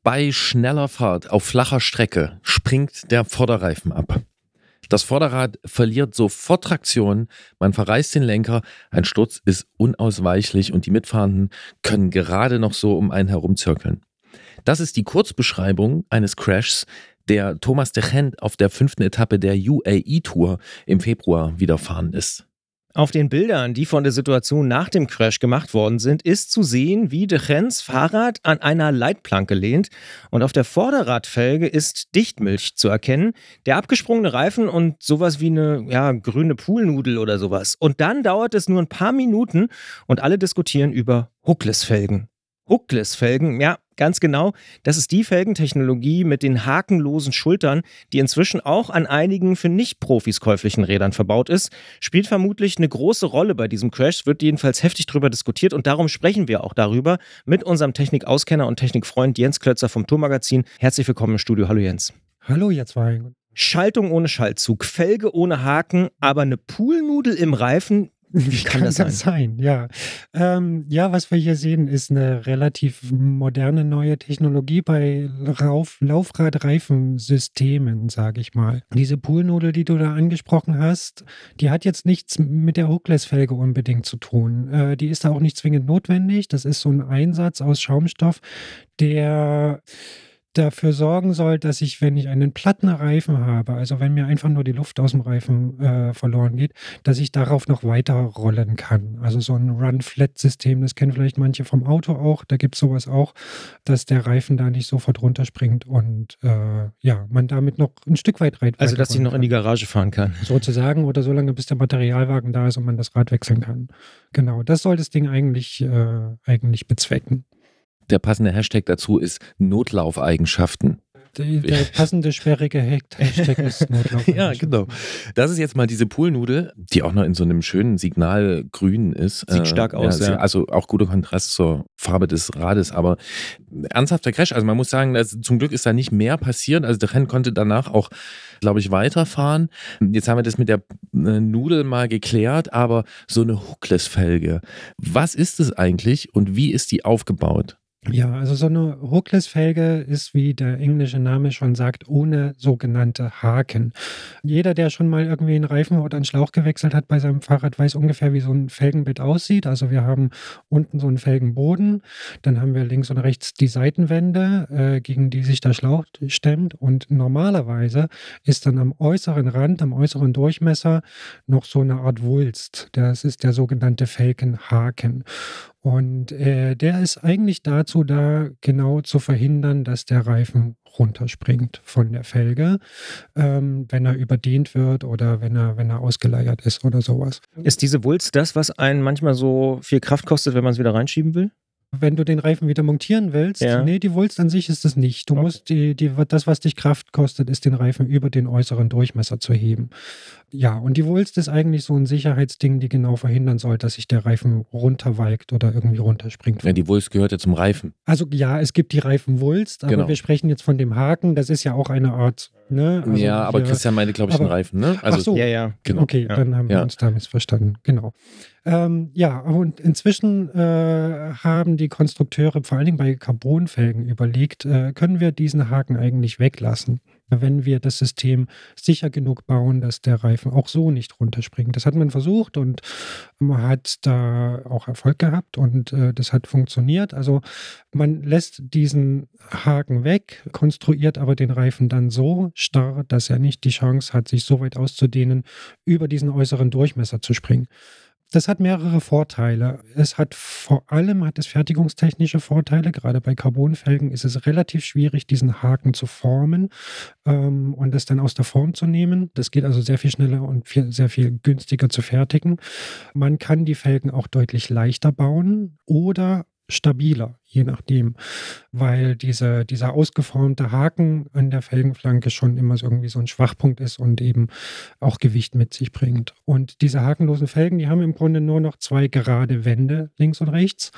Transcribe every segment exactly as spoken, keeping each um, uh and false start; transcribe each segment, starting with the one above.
Bei schneller Fahrt auf flacher Strecke springt der Vorderreifen ab. Das Vorderrad verliert sofort Traktion, man verreißt den Lenker, ein Sturz ist unausweichlich und die Mitfahrenden können gerade noch so um einen herumzirkeln. Das ist die Kurzbeschreibung eines Crashs, der Thomas de Gendt auf der fünften Etappe der U A E-Tour im Februar widerfahren ist. Auf den Bildern, die von der Situation nach dem Crash gemacht worden sind, ist zu sehen, wie de Gendts Fahrrad an einer Leitplanke lehnt und auf der Vorderradfelge ist Dichtmilch zu erkennen, der abgesprungene Reifen und sowas wie eine ja, grüne Poolnudel oder sowas. Und dann dauert es nur ein paar Minuten und alle diskutieren über Hookless-Felgen. Hookless-Felgen, ja, ganz genau. Das ist die Felgentechnologie mit den hakenlosen Schultern, die inzwischen auch an einigen für Nicht-Profis käuflichen Rädern verbaut ist. Spielt vermutlich eine große Rolle bei diesem Crash, wird jedenfalls heftig darüber diskutiert und darum sprechen wir auch darüber mit unserem Technikauskenner und Technikfreund Jens Klötzer vom Tourmagazin. Herzlich willkommen im Studio. Hallo Jens. Hallo ihr zwei. Schaltung ohne Schaltzug, Felge ohne Haken, aber eine Poolnudel im Reifen. Wie kann, kann das sein? Das sein? Ja. Ähm, ja, was wir hier sehen, ist eine relativ moderne neue Technologie bei Rauf- Laufradreifensystemen, sage ich mal. Diese Poolnudel, die du da angesprochen hast, die hat jetzt nichts mit der Hookless-Felge unbedingt zu tun. Äh, die ist da auch nicht zwingend notwendig. Das ist so ein Einsatz aus Schaumstoff, der dafür sorgen soll, dass ich, wenn ich einen platten Reifen habe, also wenn mir einfach nur die Luft aus dem Reifen äh, verloren geht, dass ich darauf noch weiter rollen kann. Also so ein Run-Flat-System, das kennen vielleicht manche vom Auto auch, da gibt es sowas auch, dass der Reifen da nicht sofort runterspringt und äh, ja, man damit noch ein Stück weit reit. Also, dass ich noch kann. In die Garage fahren kann. Sozusagen, oder so lange, bis der Materialwagen da ist und man das Rad wechseln kann. Genau, das soll das Ding eigentlich, äh, eigentlich bezwecken. Der passende Hashtag dazu ist Notlaufeigenschaften. Der, der passende, sperrige Hashtag ist Notlaufeigenschaften. Ja, genau. Das ist jetzt mal diese Poolnudel, die auch noch in so einem schönen Signalgrün ist. Sieht stark aus, ja. Also auch guter Kontrast zur Farbe des Rades, aber ernsthafter Crash. Also man muss sagen, also zum Glück ist da nicht mehr passiert. Also der Rennen konnte danach auch, glaube ich, weiterfahren. Jetzt haben wir das mit der Nudel mal geklärt, aber so eine Hookless-Felge, was ist es eigentlich und wie ist die aufgebaut? Ja, also so eine Hookless-Felge ist, wie der englische Name schon sagt, ohne sogenannte Haken. Jeder, der schon mal irgendwie einen Reifen oder einen Schlauch gewechselt hat bei seinem Fahrrad, weiß ungefähr, wie so ein Felgenbett aussieht. Also wir haben unten so einen Felgenboden, dann haben wir links und rechts die Seitenwände, äh, gegen die sich der Schlauch stemmt und normalerweise ist dann am äußeren Rand, am äußeren Durchmesser noch so eine Art Wulst. Das ist der sogenannte Felgenhaken. Und äh, der ist eigentlich dazu da, genau zu verhindern, dass der Reifen runterspringt von der Felge, ähm, wenn er überdehnt wird oder wenn er, wenn er ausgeleiert ist oder sowas. Ist diese Wulst das, was einen manchmal so viel Kraft kostet, wenn man es wieder reinschieben will? Wenn du den Reifen wieder montieren willst, ja. nee, die Wulst an sich ist es nicht. Du okay. musst, die, die, das, was dich Kraft kostet, ist den Reifen über den äußeren Durchmesser zu heben. Ja, und die Wulst ist eigentlich so ein Sicherheitsding, die genau verhindern soll, dass sich der Reifen runterweigt oder irgendwie runterspringt. Ja, die Wulst gehört ja zum Reifen. Also ja, es gibt die Reifenwulst, aber genau. wir sprechen jetzt von dem Haken, das ist ja auch eine Art, ne? Also ja, aber hier, Christian meinte, glaube ich, aber, einen Reifen, ne? Also, ach so, ja, ja. Genau. Okay, ja. dann haben wir ja. uns da missverstanden, genau. Ähm, ja, und inzwischen äh, haben die Konstrukteure vor allen Dingen bei Carbonfelgen überlegt, äh, können wir diesen Haken eigentlich weglassen, wenn wir das System sicher genug bauen, dass der Reifen auch so nicht runterspringt. Das hat man versucht und man hat da auch Erfolg gehabt und äh, das hat funktioniert. Also man lässt diesen Haken weg, konstruiert aber den Reifen dann so starr, dass er nicht die Chance hat, sich so weit auszudehnen, über diesen äußeren Durchmesser zu springen. Das hat mehrere Vorteile. Es hat vor allem hat es fertigungstechnische Vorteile. Gerade bei Carbonfelgen ist es relativ schwierig, diesen Haken zu formen ähm, und das dann aus der Form zu nehmen. Das geht also sehr viel schneller und viel, sehr viel günstiger zu fertigen. Man kann die Felgen auch deutlich leichter bauen oder stabiler, je nachdem, weil diese, dieser ausgeformte Haken an der Felgenflanke schon immer so irgendwie so ein Schwachpunkt ist und eben auch Gewicht mit sich bringt. Und diese hakenlosen Felgen, die haben im Grunde nur noch zwei gerade Wände, links und rechts.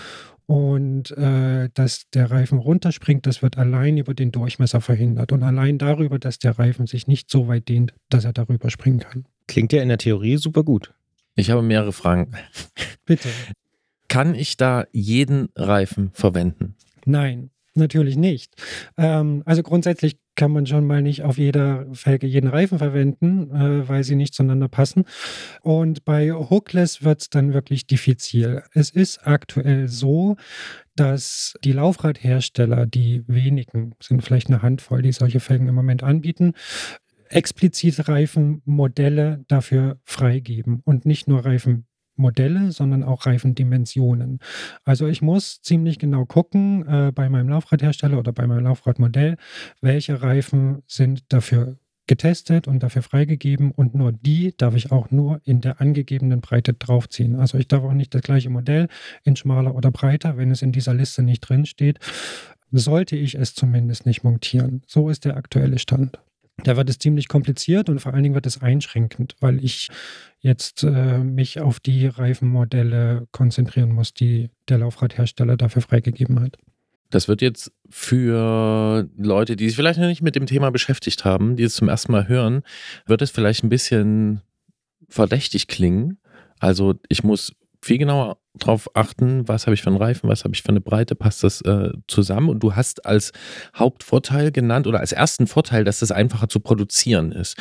Und äh, dass der Reifen runterspringt, das wird allein über den Durchmesser verhindert und allein darüber, dass der Reifen sich nicht so weit dehnt, dass er darüber springen kann. Klingt ja in der Theorie super gut. Ich habe mehrere Fragen. Bitte. Kann ich da jeden Reifen verwenden? Nein. Natürlich nicht. Ähm, also grundsätzlich kann man schon mal nicht auf jeder Felge jeden Reifen verwenden, äh, weil sie nicht zueinander passen. Und bei Hookless wird es dann wirklich diffizil. Es ist aktuell so, dass die Laufradhersteller, die wenigen, sind vielleicht eine Handvoll, die solche Felgen im Moment anbieten, explizit Reifenmodelle dafür freigeben und nicht nur Reifenmodelle, sondern auch Reifendimensionen. Also ich muss ziemlich genau gucken äh, bei meinem Laufradhersteller oder bei meinem Laufradmodell, welche Reifen sind dafür getestet und dafür freigegeben und nur die darf ich auch nur in der angegebenen Breite draufziehen. Also ich darf auch nicht das gleiche Modell in schmaler oder breiter, wenn es in dieser Liste nicht drin steht, sollte ich es zumindest nicht montieren. So ist der aktuelle Stand. Da wird es ziemlich kompliziert und vor allen Dingen wird es einschränkend, weil ich jetzt äh, mich auf die Reifenmodelle konzentrieren muss, die der Laufradhersteller dafür freigegeben hat. Das wird jetzt für Leute, die sich vielleicht noch nicht mit dem Thema beschäftigt haben, die es zum ersten Mal hören, wird es vielleicht ein bisschen verdächtig klingen. Also ich muss viel genauer drauf achten, was habe ich für einen Reifen, was habe ich für eine Breite, passt das äh, zusammen? Und du hast als Hauptvorteil genannt oder als ersten Vorteil, dass das einfacher zu produzieren ist.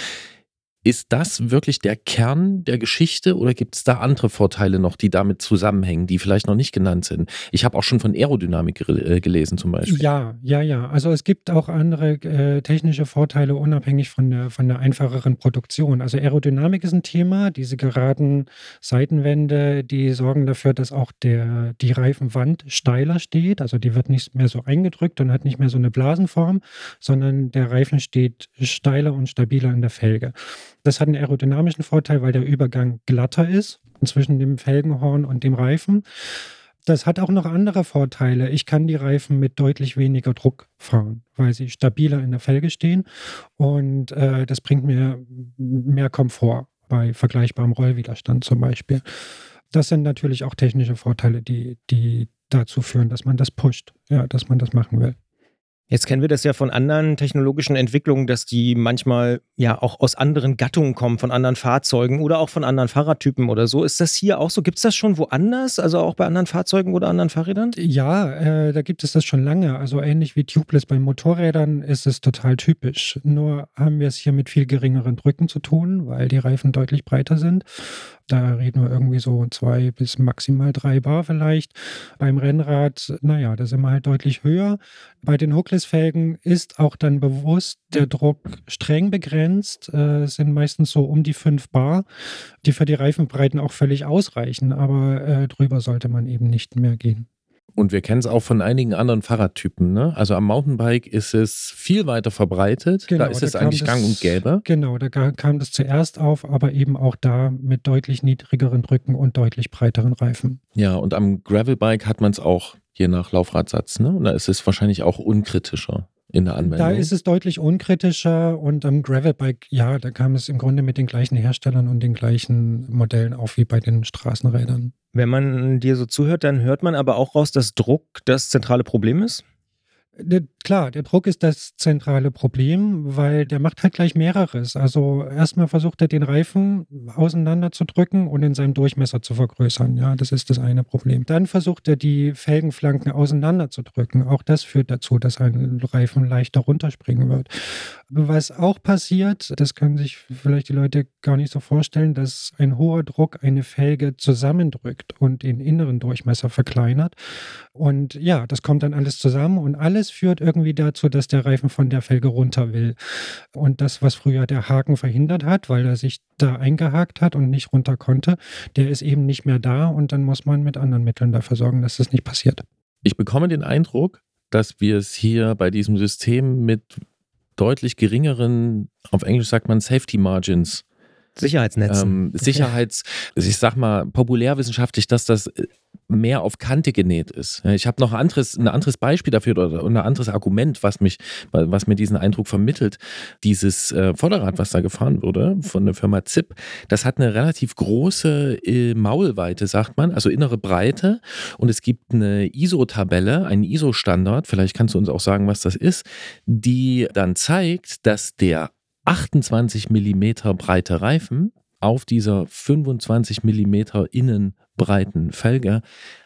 Ist das wirklich der Kern der Geschichte oder gibt es da andere Vorteile noch, die damit zusammenhängen, die vielleicht noch nicht genannt sind? Ich habe auch schon von Aerodynamik gel- gelesen zum Beispiel. Ja, ja, ja. Also es gibt auch andere äh, technische Vorteile unabhängig von der, von der einfacheren Produktion. Also Aerodynamik ist ein Thema. Diese geraden Seitenwände, die sorgen dafür, dass auch der, die Reifenwand steiler steht. Also die wird nicht mehr so eingedrückt und hat nicht mehr so eine Blasenform, sondern der Reifen steht steiler und stabiler in der Felge. Das hat einen aerodynamischen Vorteil, weil der Übergang glatter ist zwischen dem Felgenhorn und dem Reifen. Das hat auch noch andere Vorteile. Ich kann die Reifen mit deutlich weniger Druck fahren, weil sie stabiler in der Felge stehen und äh, das bringt mir mehr Komfort bei vergleichbarem Rollwiderstand zum Beispiel. Das sind natürlich auch technische Vorteile, die, die dazu führen, dass man das pusht, ja, dass man das machen will. Jetzt kennen wir das ja von anderen technologischen Entwicklungen, dass die manchmal ja auch aus anderen Gattungen kommen, von anderen Fahrzeugen oder auch von anderen Fahrradtypen oder so. Ist das hier auch so? Gibt es das schon woanders, also auch bei anderen Fahrzeugen oder anderen Fahrrädern? Ja, äh, da gibt es das schon lange. Also ähnlich wie Tubeless bei Motorrädern ist es total typisch. Nur haben wir es hier mit viel geringeren Drücken zu tun, weil die Reifen deutlich breiter sind. Da reden wir irgendwie so zwei bis maximal drei Bar vielleicht. Beim Rennrad, naja, da sind wir halt deutlich höher. Bei den Hookless-Felgen ist auch dann bewusst der Druck streng begrenzt, äh, sind meistens so um die fünf Bar, die für die Reifenbreiten auch völlig ausreichen, aber äh, drüber sollte man eben nicht mehr gehen. Und wir kennen es auch von einigen anderen Fahrradtypen, ne? Also am Mountainbike ist es viel weiter verbreitet. Genau, da ist da es kam eigentlich das- gang und gäbe. Genau, da ga- kam das zuerst auf, aber eben auch da mit deutlich niedrigeren Drücken und deutlich breiteren Reifen. Ja, und am Gravelbike hat man es auch je nach Laufradsatz, ne? Und da ist es wahrscheinlich auch unkritischer in der Anwendung. Da ist es deutlich unkritischer und am Gravelbike, ja, da kam es im Grunde mit den gleichen Herstellern und den gleichen Modellen auf wie bei den Straßenrädern. Wenn man dir so zuhört, dann hört man aber auch raus, dass Druck das zentrale Problem ist? Der, klar, der Druck ist das zentrale Problem, weil der macht halt gleich mehreres. Also erstmal versucht er den Reifen auseinander zu drücken und in seinem Durchmesser zu vergrößern. Ja, das ist das eine Problem. Dann versucht er die Felgenflanken auseinander zu drücken. Auch das führt dazu, dass ein Reifen leichter runterspringen wird. Was auch passiert, das können sich vielleicht die Leute gar nicht so vorstellen, dass ein hoher Druck eine Felge zusammendrückt und den inneren Durchmesser verkleinert. Und ja, das kommt dann alles zusammen und alles führt irgendwie dazu, dass der Reifen von der Felge runter will. Und das, was früher der Haken verhindert hat, weil er sich da eingehakt hat und nicht runter konnte, der ist eben nicht mehr da und dann muss man mit anderen Mitteln dafür sorgen, dass das nicht passiert. Ich bekomme den Eindruck, dass wir es hier bei diesem System mit deutlich geringeren, auf Englisch sagt man Safety Margins, Sicherheitsnetzen. ähm, Sicherheits, ich sag mal populärwissenschaftlich, dass das mehr auf Kante genäht ist. Ich habe noch ein anderes, ein anderes Beispiel dafür oder ein anderes Argument, was mich, was mir diesen Eindruck vermittelt. Dieses äh, Vorderrad, was da gefahren wurde von der Firma Zipp, das hat eine relativ große äh, Maulweite, sagt man, also innere Breite, und es gibt eine I S O-Tabelle, einen I S O-Standard, vielleicht kannst du uns auch sagen, was das ist, die dann zeigt, dass der achtundzwanzig Millimeter breite Reifen auf dieser fünfundzwanzig Millimeter innen breiten Felge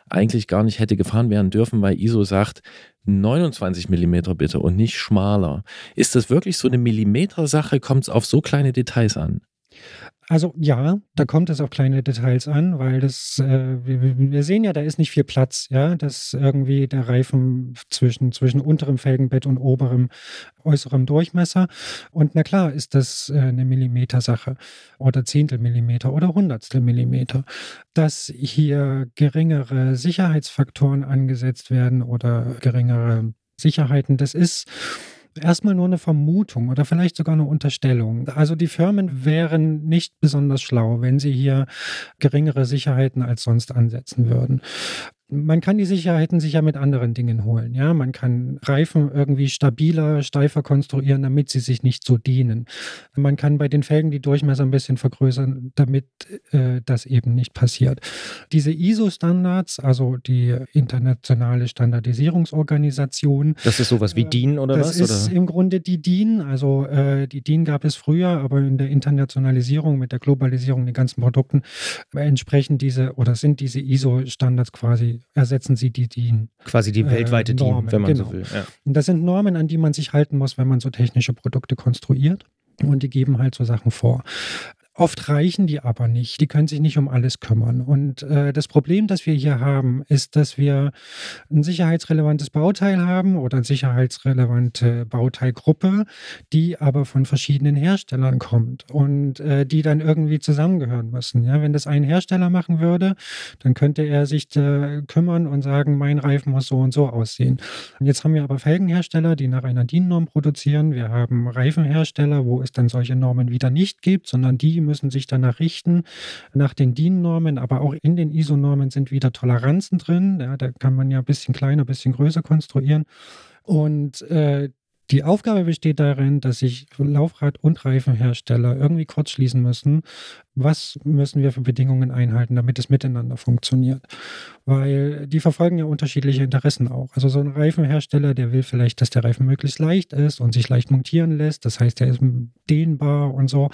eigentlich gar nicht hätte gefahren werden dürfen, weil I S O sagt, neunundzwanzig Millimeter bitte und nicht schmaler. Ist das wirklich so eine Millimeter-Sache? Kommt es auf so kleine Details an? Also ja, da kommt es auf kleine Details an, weil das, äh, wir, wir sehen ja, da ist nicht viel Platz, ja, dass irgendwie der Reifen zwischen, zwischen unterem Felgenbett und oberem, äußerem Durchmesser. Und na klar ist das äh, eine Millimeter-Sache oder Zehntel Millimeter oder Hundertstel Millimeter. Dass hier geringere Sicherheitsfaktoren angesetzt werden oder geringere Sicherheiten, das ist erstmal nur eine Vermutung oder vielleicht sogar eine Unterstellung. Also die Firmen wären nicht besonders schlau, wenn sie hier geringere Sicherheiten als sonst ansetzen würden. Man kann die Sicherheiten sicher mit anderen Dingen holen. Ja, man kann Reifen irgendwie stabiler, steifer konstruieren, damit sie sich nicht so dehnen. Man kann bei den Felgen die Durchmesser ein bisschen vergrößern, damit äh, das eben nicht passiert. Diese I S O-Standards, also die internationale Standardisierungsorganisation. Das ist sowas wie D I N oder das was? Das ist oder? im Grunde die D I N. Also äh, die D I N gab es früher, aber in der Internationalisierung, mit der Globalisierung, den ganzen Produkten entsprechen diese oder sind diese I S O-Standards quasi ersetzen sie die D I N. Quasi die weltweite äh, D I N, Normen, wenn man genau. so will. Ja. Und das sind Normen, an die man sich halten muss, wenn man so technische Produkte konstruiert. Und die geben halt so Sachen vor. Oft reichen die aber nicht. Die können sich nicht um alles kümmern. Und äh, das Problem, das wir hier haben, ist, dass wir ein sicherheitsrelevantes Bauteil haben oder eine sicherheitsrelevante Bauteilgruppe, die aber von verschiedenen Herstellern kommt und äh, die dann irgendwie zusammengehören müssen. Ja, wenn das ein Hersteller machen würde, dann könnte er sich äh, kümmern und sagen, mein Reifen muss so und so aussehen. Und jetzt haben wir aber Felgenhersteller, die nach einer D I N-Norm produzieren. Wir haben Reifenhersteller, wo es dann solche Normen wieder nicht gibt, sondern die müssen sich danach richten, nach den D I N-Normen, aber auch in den I S O-Normen sind wieder Toleranzen drin. Ja, da kann man ja ein bisschen kleiner, ein bisschen größer konstruieren. Und äh, die Aufgabe besteht darin, dass sich Laufrad- und Reifenhersteller irgendwie kurz schließen müssen. Was müssen wir für Bedingungen einhalten, damit es miteinander funktioniert? Weil die verfolgen ja unterschiedliche Interessen auch. Also so ein Reifenhersteller, der will vielleicht, dass der Reifen möglichst leicht ist und sich leicht montieren lässt. Das heißt, der ist dehnbar und so.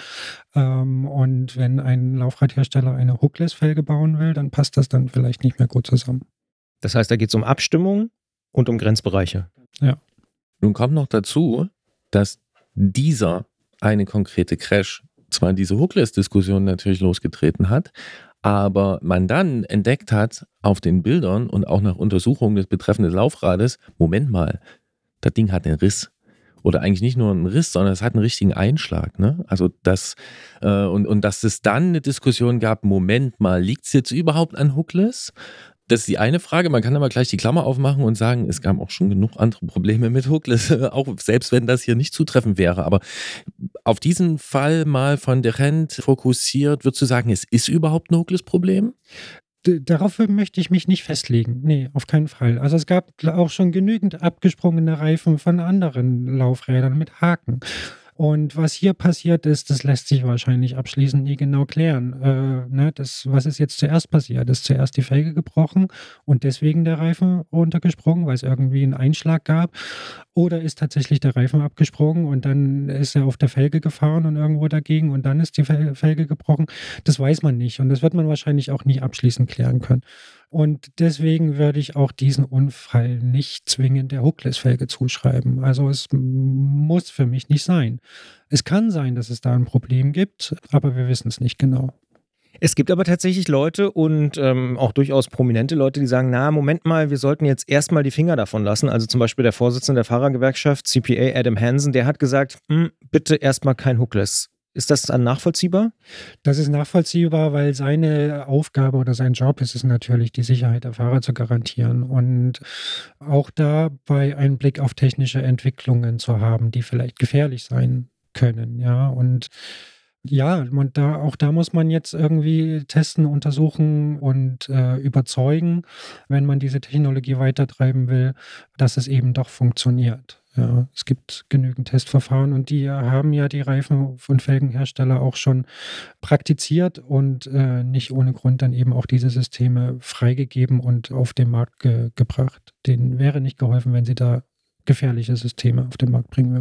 Und wenn ein Laufradhersteller eine Hookless-Felge bauen will, dann passt das dann vielleicht nicht mehr gut zusammen. Das heißt, da geht es um Abstimmung und um Grenzbereiche. Ja. Nun kommt noch dazu, dass dieser eine konkrete Crash zwar diese Hookless-Diskussion natürlich losgetreten hat, aber man dann entdeckt hat auf den Bildern und auch nach Untersuchungen des betreffenden Laufrades, Moment mal, das Ding hat einen Riss. Oder eigentlich nicht nur einen Riss, sondern es hat einen richtigen Einschlag. Ne? Also das, äh, und, und dass es dann eine Diskussion gab, Moment mal, liegt es jetzt überhaupt an Hookless? Das ist die eine Frage. Man kann aber gleich die Klammer aufmachen und sagen, es gab auch schon genug andere Probleme mit Hookless, auch selbst wenn das hier nicht zutreffend wäre. Aber auf diesen Fall mal von Derent fokussiert, würdest du sagen, es ist überhaupt ein Hookless-Problem? Darauf möchte ich mich nicht festlegen. Nee, auf keinen Fall. Also es gab auch schon genügend abgesprungene Reifen von anderen Laufrädern mit Haken. Und was hier passiert ist, das lässt sich wahrscheinlich abschließend nie genau klären. Äh, ne, das, was ist jetzt zuerst passiert? Ist zuerst die Felge gebrochen und deswegen der Reifen runtergesprungen, weil es irgendwie einen Einschlag gab? Oder ist tatsächlich der Reifen abgesprungen und dann ist er auf der Felge gefahren und irgendwo dagegen und dann ist die Felge gebrochen? Das weiß man nicht und das wird man wahrscheinlich auch nie abschließend klären können. Und deswegen würde ich auch diesen Unfall nicht zwingend der Hookless-Felge zuschreiben. Also es muss für mich nicht sein. Es kann sein, dass es da ein Problem gibt, aber wir wissen es nicht genau. Es gibt aber tatsächlich Leute und ähm, auch durchaus prominente Leute, die sagen, na, Moment mal, wir sollten jetzt erstmal die Finger davon lassen. Also zum Beispiel der Vorsitzende der Fahrergewerkschaft, C P A, Adam Hansen, der hat gesagt, bitte erstmal kein Hookless. Ist das dann nachvollziehbar? Das ist nachvollziehbar, weil seine Aufgabe oder sein Job ist es natürlich, die Sicherheit der Fahrer zu garantieren und auch dabei einen Blick auf technische Entwicklungen zu haben, die vielleicht gefährlich sein können, ja, und ja, und da, auch da muss man jetzt irgendwie testen, untersuchen und äh, überzeugen, wenn man diese Technologie weitertreiben will, dass es eben doch funktioniert. Ja, es gibt genügend Testverfahren und die haben ja die Reifen- und Felgenhersteller auch schon praktiziert und äh, nicht ohne Grund dann eben auch diese Systeme freigegeben und auf den Markt ge- gebracht. Denen wäre nicht geholfen, wenn sie da gefährliche Systeme auf den Markt bringen würden.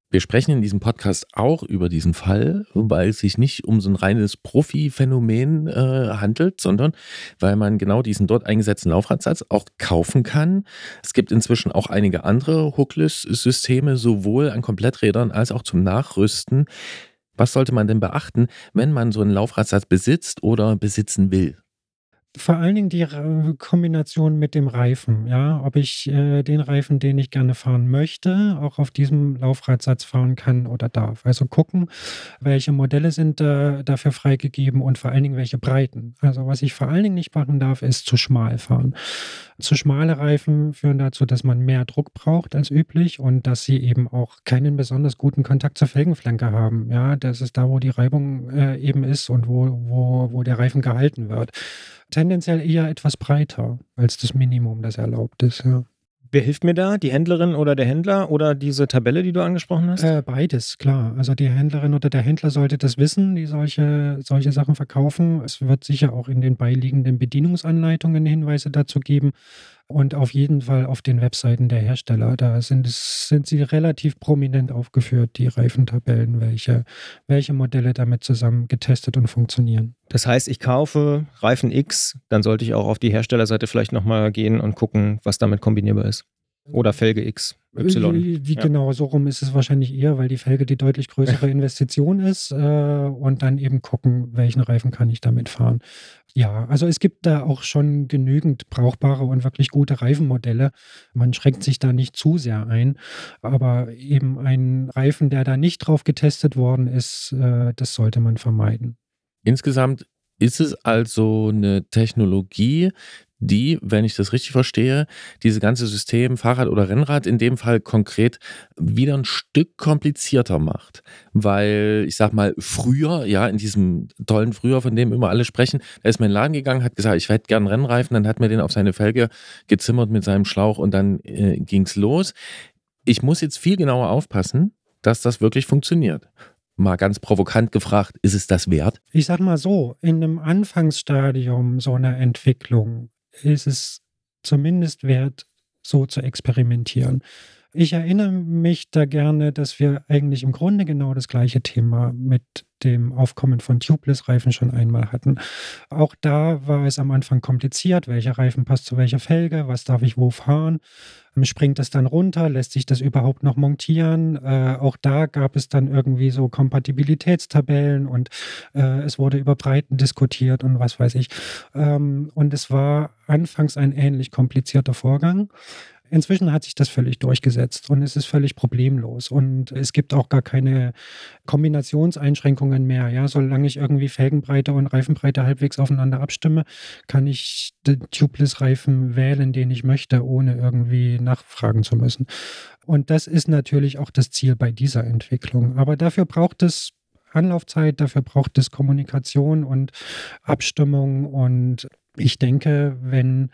Wir sprechen in diesem Podcast auch über diesen Fall, weil es sich nicht um so ein reines Profi-Phänomen äh, handelt, sondern weil man genau diesen dort eingesetzten Laufradsatz auch kaufen kann. Es gibt inzwischen auch einige andere Hookless-Systeme, sowohl an Kompletträdern als auch zum Nachrüsten. Was sollte man denn beachten, wenn man so einen Laufradsatz besitzt oder besitzen will? Vor allen Dingen die Ra- Kombination mit dem Reifen, ja, ob ich äh, den Reifen, den ich gerne fahren möchte, auch auf diesem Laufradsatz fahren kann oder darf. Also gucken, welche Modelle sind äh, dafür freigegeben und vor allen Dingen welche Breiten. Also was ich vor allen Dingen nicht machen darf, ist zu schmal fahren. Zu schmale Reifen führen dazu, dass man mehr Druck braucht als üblich und dass sie eben auch keinen besonders guten Kontakt zur Felgenflanke haben. Ja, das ist da, wo die Reibung äh, eben ist und wo, wo, wo der Reifen gehalten wird. Tendenziell eher etwas breiter als das Minimum, das erlaubt ist. Ja. Wer hilft mir da? Die Händlerin oder der Händler oder diese Tabelle, die du angesprochen hast? Äh, beides, klar. Also die Händlerin oder der Händler sollte das wissen, die solche, solche Sachen verkaufen. Es wird sicher auch in den beiliegenden Bedienungsanleitungen Hinweise dazu geben und auf jeden Fall auf den Webseiten der Hersteller. Da sind, es, sind sie relativ prominent aufgeführt, die Reifentabellen, welche, welche Modelle damit zusammen getestet und funktionieren. Das heißt, ich kaufe Reifen X, dann sollte ich auch auf die Herstellerseite vielleicht nochmal gehen und gucken, was damit kombinierbar ist. Oder Felge X, Y. Wie, wie Ja. Genau, so rum ist es wahrscheinlich eher, weil die Felge die deutlich größere Investition ist äh, und dann eben gucken, welchen Reifen kann ich damit fahren. Ja, also es gibt da auch schon genügend brauchbare und wirklich gute Reifenmodelle. Man schränkt sich da nicht zu sehr ein, aber eben ein Reifen, der da nicht drauf getestet worden ist, äh, das sollte man vermeiden. Insgesamt ist es also eine Technologie, die, wenn ich das richtig verstehe, dieses ganze System Fahrrad oder Rennrad in dem Fall konkret wieder ein Stück komplizierter macht. Weil, ich sag mal, früher, ja, in diesem tollen Früher, von dem immer alle sprechen, da ist man in den Laden gegangen, hat gesagt, ich hätte gern einen Rennreifen, dann hat mir den auf seine Felge gezimmert mit seinem Schlauch und dann äh, ging's los. Ich muss jetzt viel genauer aufpassen, dass das wirklich funktioniert. Mal ganz provokant gefragt, ist es das wert? Ich sag mal so, in einem Anfangsstadium so einer Entwicklung ist es zumindest wert, so zu experimentieren. Ich erinnere mich da gerne, dass wir eigentlich im Grunde genau das gleiche Thema mit dem Aufkommen von Tubeless-Reifen schon einmal hatten. Auch da war es am Anfang kompliziert, welcher Reifen passt zu welcher Felge, was darf ich wo fahren, springt es dann runter, lässt sich das überhaupt noch montieren. Äh, auch da gab es dann irgendwie so Kompatibilitätstabellen und äh, es wurde über Breiten diskutiert und was weiß ich. Ähm, und es war anfangs ein ähnlich komplizierter Vorgang. Inzwischen hat sich das völlig durchgesetzt und es ist völlig problemlos und es gibt auch gar keine Kombinationseinschränkungen mehr. Ja, solange ich irgendwie Felgenbreite und Reifenbreite halbwegs aufeinander abstimme, kann ich den Tubeless-Reifen wählen, den ich möchte, ohne irgendwie nachfragen zu müssen. Und das ist natürlich auch das Ziel bei dieser Entwicklung. Aber dafür braucht es Anlaufzeit, dafür braucht es Kommunikation und Abstimmung und ich denke, wenn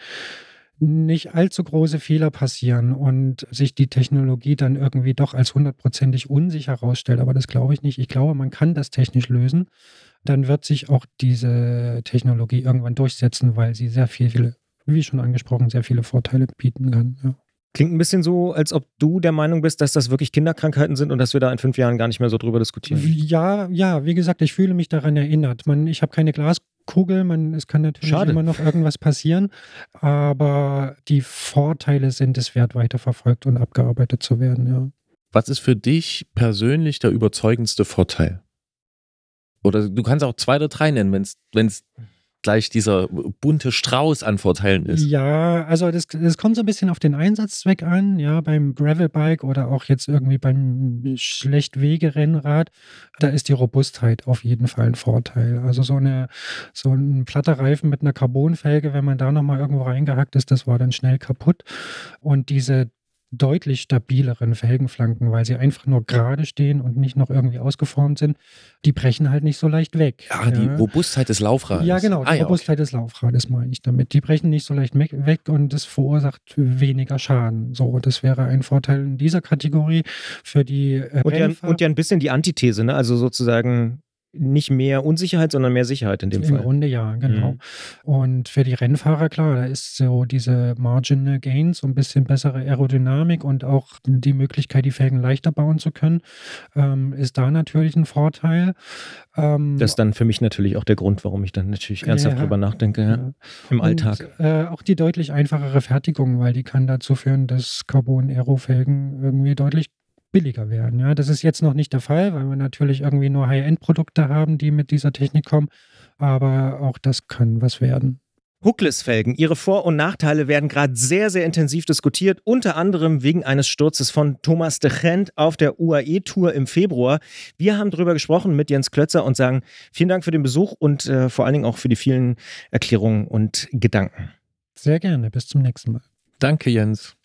nicht allzu große Fehler passieren und sich die Technologie dann irgendwie doch als hundertprozentig unsicher herausstellt, aber das glaube ich nicht. Ich glaube, man kann das technisch lösen. Dann wird sich auch diese Technologie irgendwann durchsetzen, weil sie sehr viele, wie schon angesprochen, sehr viele Vorteile bieten kann. Ja. Klingt ein bisschen so, als ob du der Meinung bist, dass das wirklich Kinderkrankheiten sind und dass wir da in fünf Jahren gar nicht mehr so drüber diskutieren. Ja, ja, wie gesagt, ich fühle mich daran erinnert. Man, ich habe keine Glaskugel, man, es kann natürlich Schade. immer noch irgendwas passieren, aber die Vorteile sind es wert, weiterverfolgt und abgearbeitet zu werden, ja. Was ist für dich persönlich der überzeugendste Vorteil? Oder du kannst auch zwei oder drei nennen, wenn es gleich dieser bunte Strauß an Vorteilen ist. Ja, also das, das kommt so ein bisschen auf den Einsatzzweck an, ja, beim Gravelbike oder auch jetzt irgendwie beim Schlechtwege-Rennrad, da ist die Robustheit auf jeden Fall ein Vorteil. Also so eine so ein platter Reifen mit einer Carbonfelge, wenn man da nochmal irgendwo reingehackt ist, das war dann schnell kaputt. Und diese deutlich stabileren Felgenflanken, weil sie einfach nur gerade stehen und nicht noch irgendwie ausgeformt sind, die brechen halt nicht so leicht weg. Ja, die Robustheit des Laufrades. Ja, genau, die ah, ja, Robustheit okay. des Laufrades meine ich damit. Die brechen nicht so leicht weg und das verursacht weniger Schaden. So, das wäre ein Vorteil in dieser Kategorie für die äh, und, ja, und ja ein bisschen die Antithese, ne? Also sozusagen nicht mehr Unsicherheit, sondern mehr Sicherheit in dem Im Fall. Im Grunde ja, genau. Mhm. Und für die Rennfahrer, klar, da ist so diese Marginal Gains, so ein bisschen bessere Aerodynamik und auch die Möglichkeit, die Felgen leichter bauen zu können, ähm, ist da natürlich ein Vorteil. Ähm, Das ist dann für mich natürlich auch der Grund, warum ich dann natürlich ernsthaft Ja, drüber nachdenke, ja, ja. im Alltag. Und äh, auch die deutlich einfachere Fertigung, weil die kann dazu führen, dass Carbon-Aero-Felgen irgendwie deutlich billiger werden. Ja, das ist jetzt noch nicht der Fall, weil wir natürlich irgendwie nur High-End-Produkte haben, die mit dieser Technik kommen. Aber auch das kann was werden. Hookless-Felgen, ihre Vor- und Nachteile werden gerade sehr, sehr intensiv diskutiert, unter anderem wegen eines Sturzes von Thomas de Gendt auf der U A E-Tour im Februar. Wir haben darüber gesprochen mit Jens Klötzer und sagen vielen Dank für den Besuch und äh, vor allen Dingen auch für die vielen Erklärungen und Gedanken. Sehr gerne. Bis zum nächsten Mal. Danke, Jens.